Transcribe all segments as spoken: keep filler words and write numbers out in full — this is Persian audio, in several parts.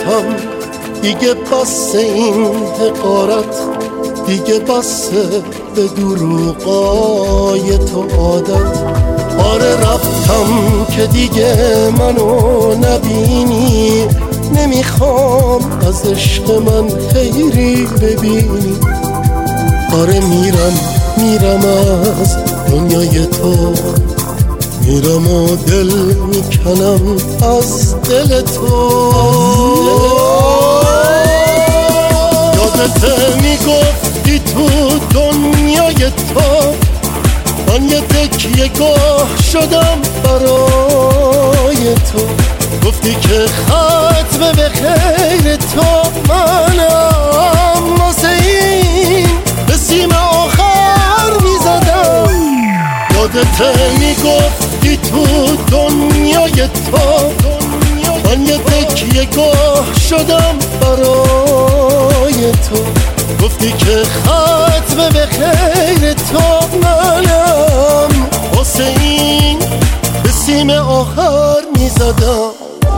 رفتم، دیگه بس این حقارت، دیگه بس به دروغای تو عادت. آره رفتم که دیگه منو نبینی، نمیخوام از عشق من خیری ببینی. آره میرم میرم از دنیای تو، میرم و دل میکنم از دل تو. یادت میگفتی تو دنیای تو، من یه تکیه گاه شدم برای تو. گفتی که ختم به خیر تو منم، واسه این به سیم آخر میزدم. یادت میگفتی تو دنیای تو، من یه تکیه گاه شدم برای تو. گفتی که ختم به خیر تو منم، واسه این به سیم آخر میزدم.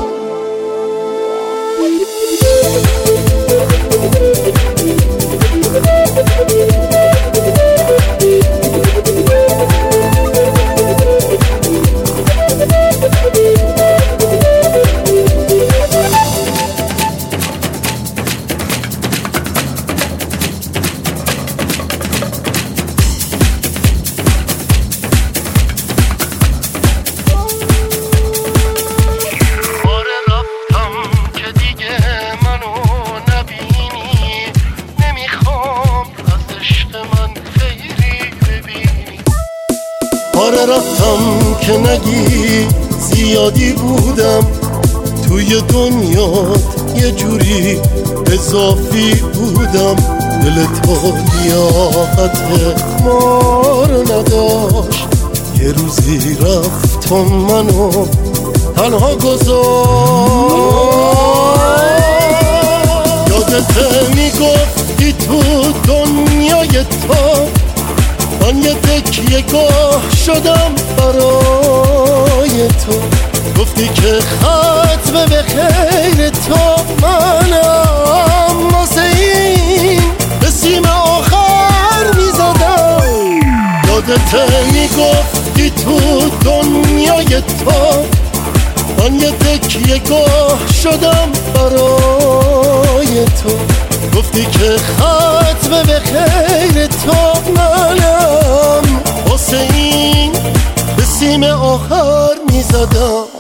آره رفتم که نگی زیادی بودم توی دنیات، یه جوری اضافی بودم. دل تو لیاقت ما رو نداشت، یه روزی رفتم منو تنها گذاشت. یادت میگفتی تو دنیای تو، من یه تکیه گاه شدم برای تو. گفتی که ختم به خیر تو منم، واسه این به سیم آخر میزدم. یادت میگفتی تو دنیای تو، من یه تکیه گاه شدم برای تو. گفتی که ختم به خیر تو منم، واسه این به سیم آخر میزدم.